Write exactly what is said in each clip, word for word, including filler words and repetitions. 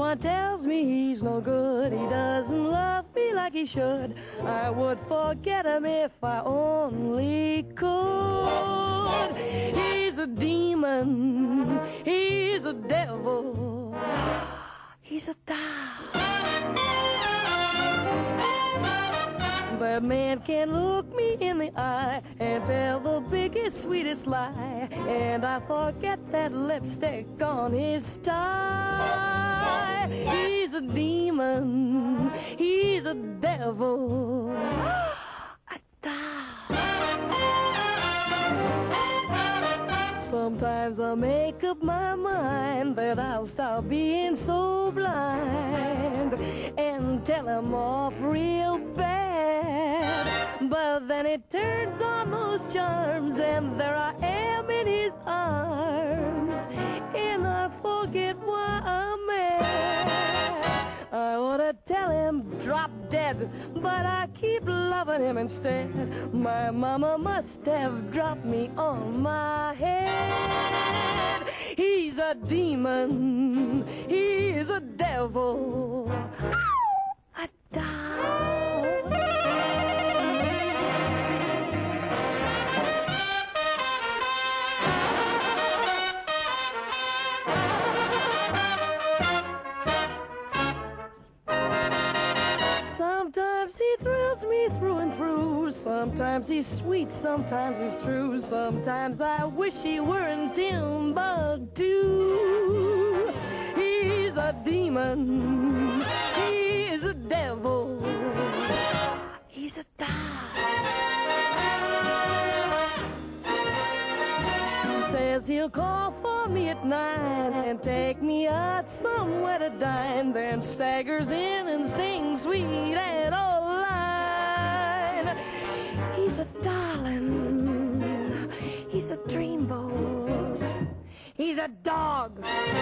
Everyone tells me he's no good. He doesn't love me like he should. I would forget him if I only could. He's a demon. He's a devil. He's a doll. That man can look me in the eye and tell the biggest, sweetest lie, and I forget that lipstick on his tie. He's a demon, he's a devil, a doll. Sometimes I make up my mind that I'll stop being so blind and tell him off real bad. But then it turns on those charms and there I am in his arms, and I forget why I'm mad. I ought to tell him drop dead, but I keep loving him instead. My mama must have dropped me on my head. He's a demon, he's a devil, ow, a doll. Sometimes he thrills me through and through. Sometimes he's sweet, sometimes he's true. Sometimes I wish he were in Timbuktu. He's a demon, he's a devil, he's a doll. He says he'll call for me at nine and take me out somewhere to dine, then staggers in and sings sweet and old line. He's a darling, he's a dreamboat, he's a dog.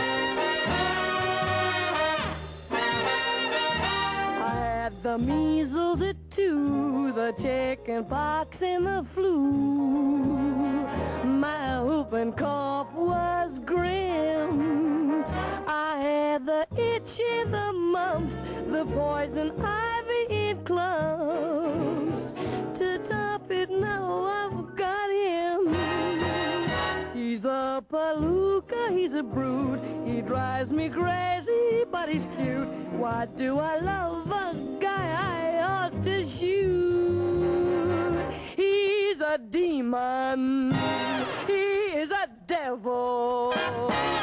I had the measles at two, the chicken pox and the flu. My whooping cough was grim. I had the itch and the mumps, the poison ivy in clumps. To top it, now I've got him. He's a palooka, he's a brood. He drives me crazy, but he's cute. Why do I love a guy I ought to shoot? He's a demon, he is a devil.